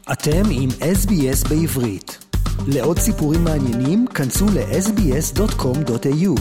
אתם עם SBS בעברית. לעוד סיפורים מעניינים, כנסו ל-sbs.com.au.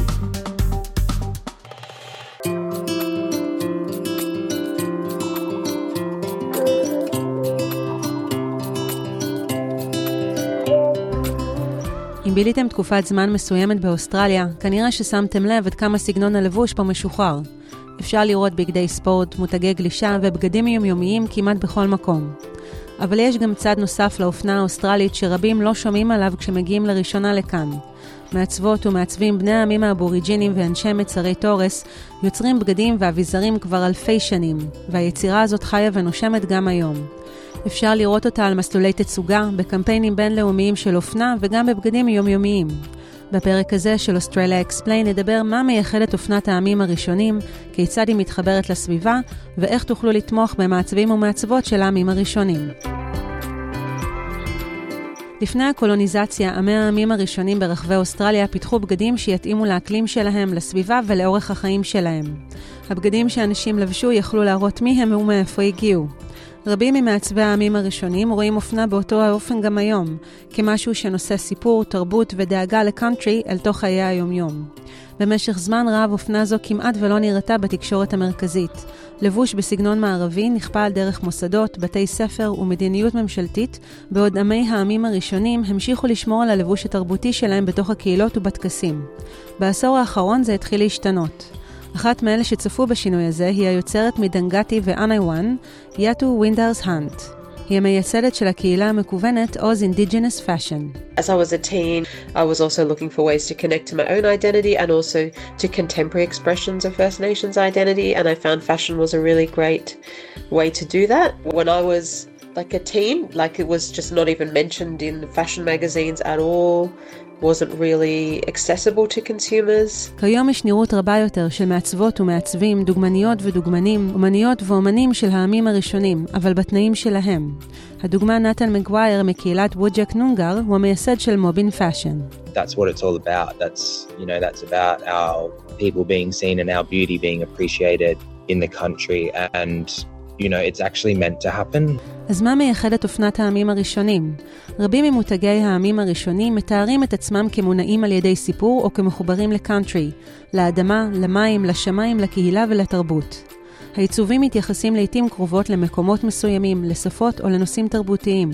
אם ביליתם תקופת זמן מסוימת באוסטרליה, כנראה ששמתם לב עד כמה סגנון הלבוש פה משוחרר. אפשר לראות בגדי ספורט, מותגי גלישה ובגדים יומיומיים כמעט בכל מקום. אבל יש גם צד נוסף לאופנה האוסטרלית שרבים לא שומעים עליו כשמגיעים לראשונה לכאן. מעצבות ומעצבים בני העמים האבוריג'ינים ואנשי מצרי תורס יוצרים בגדים ואביזרים כבר אלפי שנים, והיצירה הזאת חיה ונושמת גם היום. אפשר לראות אותה על מסלולי תצוגה, בקמפיינים בינלאומיים של אופנה וגם בבגדים יומיומיים. בפרק הזה של Australia Explain נדבר מה מייחד את אופנת העמים הראשונים, כיצד היא מתחברת לסביבה, ואיך תוכלו לתמוך במעצבים ומעצבות של העמים הראשונים. לפני הקולוניזציה, עמי העמים הראשונים ברחבי אוסטרליה פיתחו בגדים שיתאימו לאקלים שלהם, לסביבה ולאורך החיים שלהם. הבגדים שאנשים לבשו יכלו להראות מי הם ומאיפה הגיעו. רבים ממעצבי העמים הראשונים רואים אופנה באותו האופן גם היום, כמשהו שנושא סיפור, תרבות ודאגה לקאנטרי אל תוך חיי היומיום. במשך זמן רב אופנה זו כמעט ולא נראתה בתקשורת המרכזית. לבוש בסגנון מערבי נכפה על דרך מוסדות, בתי ספר ומדיניות ממשלתית, בעוד עמי העמים הראשונים המשיכו לשמור על הלבוש התרבותי שלהם בתוך הקהילות ובטקסים. בעשור האחרון זה התחיל להשתנות. אחת מאלה שצפו בשינוי הזה היא היוצרת מדנגטי ואנייוואן, יאטו ווינדרס-הנט. היא המייסדת של הקהילה המקוונת Oz Indigenous Fashion. As I was a teen, I was also looking for ways to connect to my own identity and also to contemporary expressions of First Nations identity, and I found fashion was a really great way to do that. When I was like a teen, like it was just not even mentioned in fashion magazines at all. wasn't really accessible to consumers. כיום יש נראות רבה יותר של מעצבות ומעצבים, דוגמניות ודוגמנים, אומניות ואומנים של העמים הראשונים, אבל בתנאים שלהם. הדוגמה נתן מגווייר מקהילת וודג'ק נונגר הוא המייסד של מובין פאשן. That's what it's all about. That's about our people being seen and our beauty being appreciated in the country and it's actually meant to happen. אז מה מייחד את אופנת העמים הראשונים? רבים ממותגי העמים הראשונים מתארים את עצמם כמונעים על ידי סיפור או כמחוברים לקאנטרי, לאדמה, למים, לשמיים, לקהילה ולתרבות. העיצובים מתייחסים לעתים קרובות למקומות מסוימים, לשפות או לנושאים תרבותיים.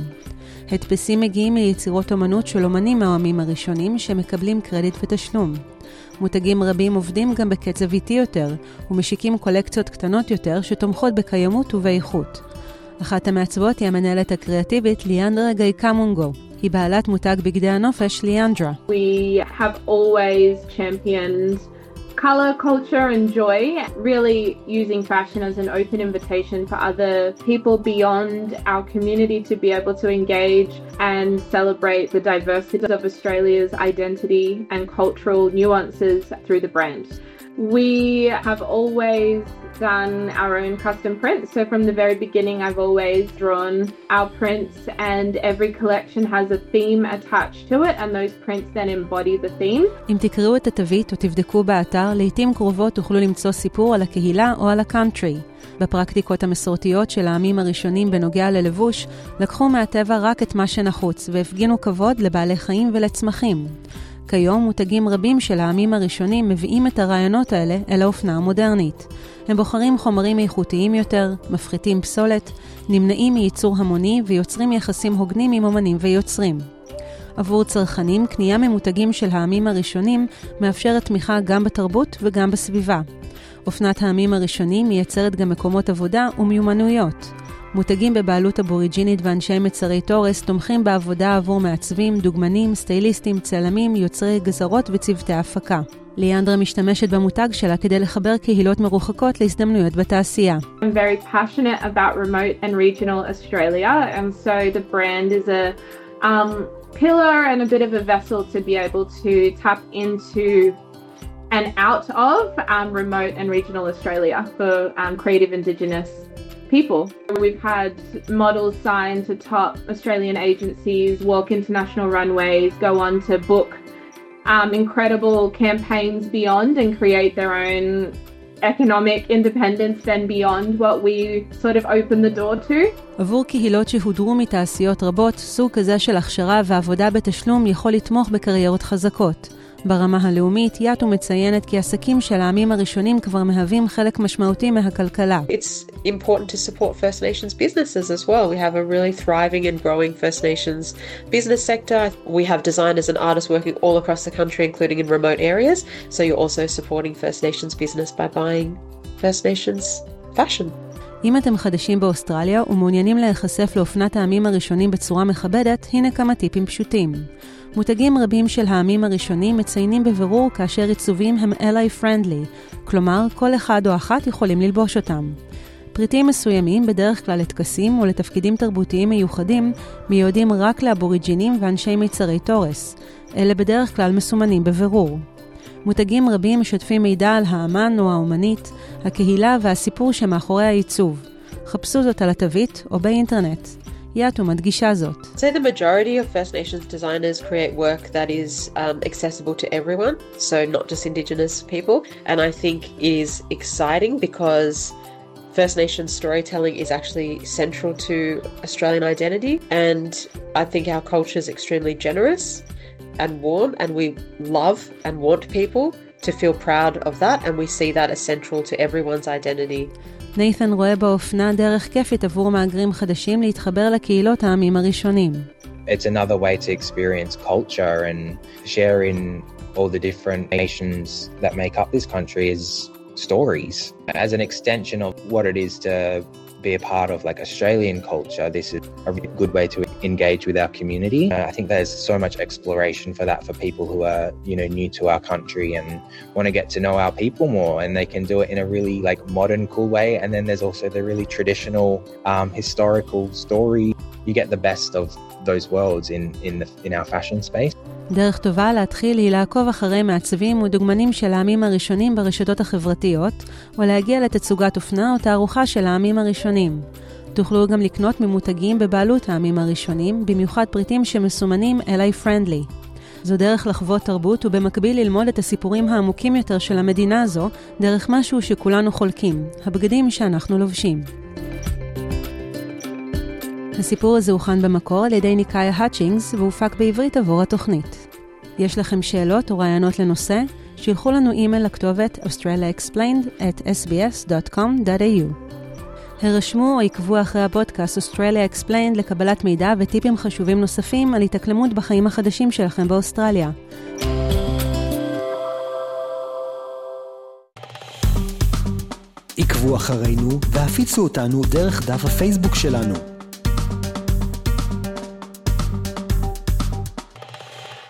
הדפסים מגיעים מיצירות אומנות של אומנים מהעמים הראשונים שמקבלים קרדיט ותשלום. מותגים רבים עובדים גם בקצב איטי יותר, ומשיקים קולקציות קטנות יותר שתומכות בקיימות ובאיכות. אחת המעצבות היא המנהלת הקריאטיבית ליאנדרה גייקמונגו. היא בעלת מותג בגדי הנופש ליאנדרה. We have always championed color, culture and joy, really using fashion as an open invitation for other people beyond our community to be able to engage and celebrate the diversity of Australia's identity and cultural nuances through the brand. We have always done our own custom prints. So from the very beginning, I've always drawn our prints and every collection has a theme attached to it and those prints then embody the theme. אם תקראו את התווית או תבדקו באתר, לעתים קרובות תוכלו למצוא סיפור על הקהילה או על הקאנטרי. בפרקטיקות המסורתיות של העמים הראשונים בנוגע ללבוש, לקחו מהטבע רק את מה שנחוץ והפגינו כבוד לבעלי חיים ולצמחים. כיום מותגים רבים של העמים הראשונים מביאים את הרעיונות האלה אל האופנה המודרנית. הם בוחרים חומרים איכותיים יותר, מפחיתים פסולת, נמנעים מייצור המוני ויוצרים יחסים הוגנים עם אומנים ויוצרים. עבור צרכנים, קנייה ממותגים של העמים הראשונים מאפשרת תמיכה גם בתרבות וגם בסביבה. אופנת העמים הראשונים מייצרת גם מקומות עבודה ומיומנויות. מותגים בבעלות אבוריג'ינית ואנשי מצרי תורס תומכים בעבודה עבור מעצבים, דוגמנים, סטייליסטים, צלמים, יוצרי גזרות וצוותי הפקה. ליאנדרה משתמשת במותג שלה כדי לחבר קהילות מרוחקות להזדמנויות בתעשייה. I'm very passionate about remote and regional Australia, and so the brand is a pillar and a bit of a vessel to be able to tap into and out of remote and regional Australia for creative Indigenous people. We've had models signed to top Australian agencies, walk international runways, go on to book incredible campaigns beyond and create their own economic independence then beyond what we sort of open the door to. עבור קהילות שהודרו מתעשיות רבות, סוג כזה של הכשרה ועבודה בתשלום יכול לתמוך בקריירות חזקות. ברמה הלאומית, יאטו מציינת כי עסקים של העמים הראשונים כבר מהווים חלק משמעותי מהכלכלה. It's important to support First Nations businesses as well. We have a really thriving and growing First Nations business sector. We have designers and artists working all across the country, including in remote areas. So you're also supporting First Nations business by buying First Nations fashion. אם אתם חדשים באוסטרליה ומעוניינים להיחשף לאופנת העמים הראשונים בצורה מכבדת, הנה כמה טיפים פשוטים. מותגים רבים של העמים הראשונים מציינים בבירור כאשר עיצובים הם LA friendly, כלומר כל אחד או אחת יכולים ללבוש אותם. פריטים מסוימים, בדרך כלל לטקסים או לתפקידים תרבותיים מיוחדים, מיועדים רק לאבוריג'ינים ואנשי מיצרי תורס. אלה בדרך כלל מסומנים בבירור. מותגים רבים משתפים מידע על האמן או האומנית, הקהילה והסיפור שמאחורי העיצוב. חפשו זאת על התווית או באינטרנט. יאטו מדגישה זאת. So the majority of First Nations designers create work that is accessible to everyone, so not just Indigenous people, and I think is exciting because First Nations storytelling is actually central to Australian identity, and I think our culture is extremely generous and warm, and we love and want people to feel proud of that, and we see that as central to everyone's identity. נייתן רואה באופנה דרך כיפית עבור מהגרים חדשים להתחבר לקהילות העמים הראשונים. It's another way to experience culture and share in all the different nations that make up this country is stories. As an extension of what it is to be a part of like Australian culture, this is a really good way to engage with our community. I think there's so much exploration for that for people who are, you know, new to our country and want to get to know our people more, and they can do it in a really like modern, cool way. And then there's also the really traditional, historical story. You get the best of those worlds in our fashion space. דרך טובה להתחיל היא לעקוב אחרי מעצבים ודוגמנים של העמים הראשונים ברשתות החברתיות, או להגיע לתצוגת אופנה או תערוכה של העמים הראשונים. תוכלו גם לקנות ממותגים בבעלות העמים הראשונים, במיוחד פריטים שמסומנים LA friendly. זו דרך לחוות תרבות ובמקביל ללמוד את הסיפורים העמוקים יותר של המדינה הזו, דרך משהו שכולנו חולקים, הבגדים שאנחנו לובשים. הסיפור הזה הוכן במקור על ידי ניקאיה האצ'ינגס והופק בעברית עבור התוכנית. יש לכם שאלות או רעיונות לנושא? שילחו לנו אימייל לכתובת australiaexplained@sbs.com.au. הרשמו או עקבו אחרי הפודקאסט Australia Explained לקבלת מידע וטיפים חשובים נוספים על התאקלמות בחיים החדשים שלכם באוסטרליה. עקבו אחרינו והפיצו אותנו דרך דף הפייסבוק שלנו.